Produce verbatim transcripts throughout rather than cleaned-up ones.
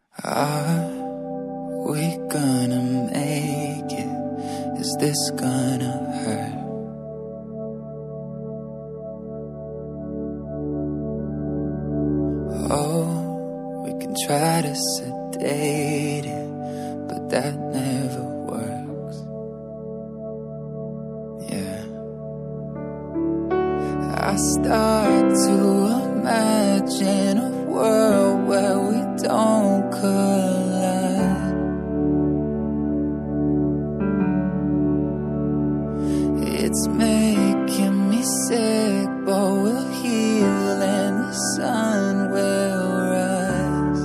Are we gonna make it? Is this gonna hurt? Oh, we can try to sedate it, but that never works. Yeah, I start to imagine a world where we don't collide. It's making me sick, but we'll heal and the sun will rise.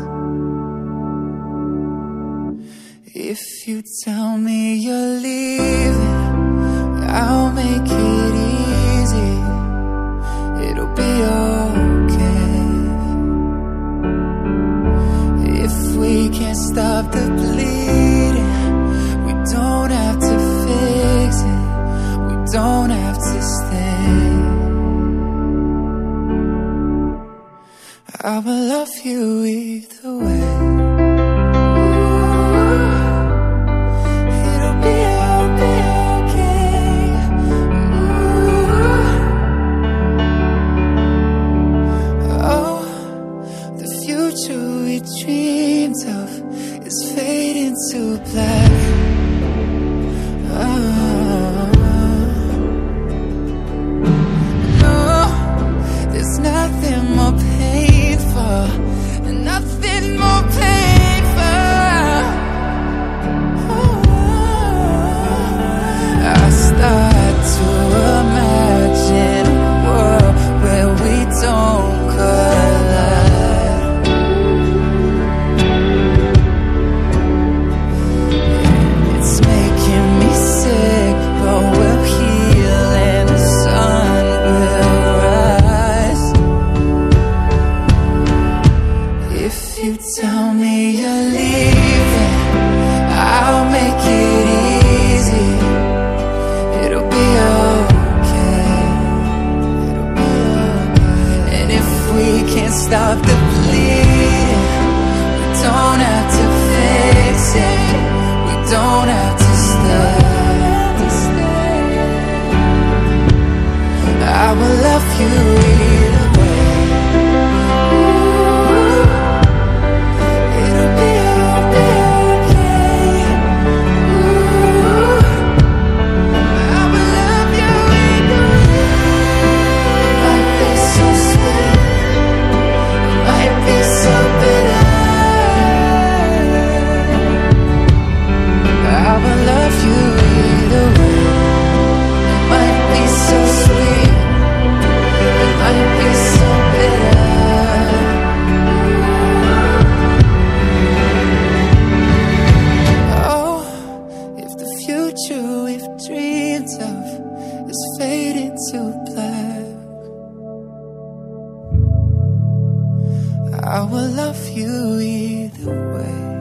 If you tell me you're leaving, I'll make it easy. It'll be okay. If we can't stop the bleeding, we don't have to fix it. We don't have to stay. I will love you either way. It'll be, it'll be okay. Oh, the future we dreamed of is fading to black. Oh, no, there's nothing more painful, nothing more painful. Oh, I start to imagine a world where we don't collide. It's making me sick, but we'll heal and the sun will rise. If you tell me you're leaving, I'll make it easy. It'll be okay. It'll be okay. And if we can't stop the bleeding, we don't have to fix it. We don't have to stay. I will love you either way. It'll be, it'll be okay. I will love you either way. It might be so sweet, it might be so bitter. I will love you either way. It might be so sweet, it might be so bitter. Oh, if the future we've dreamed of is fading to black, I will love you either way.